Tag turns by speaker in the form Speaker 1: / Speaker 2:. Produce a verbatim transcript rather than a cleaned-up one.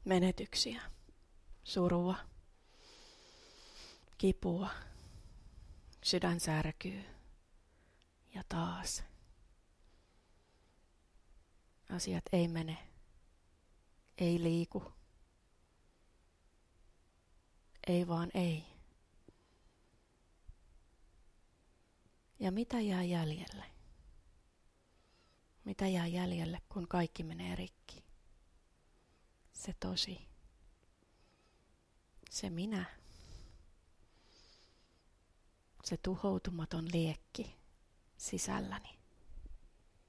Speaker 1: menetyksiä, surua, kipua, sydän särkyy ja taas. Asiat ei mene, ei liiku, ei vaan ei. Ja mitä jää jäljelle? Mitä jää jäljelle, kun kaikki menee rikki? Se tosi. Se minä. Se tuhoutumaton liekki sisälläni.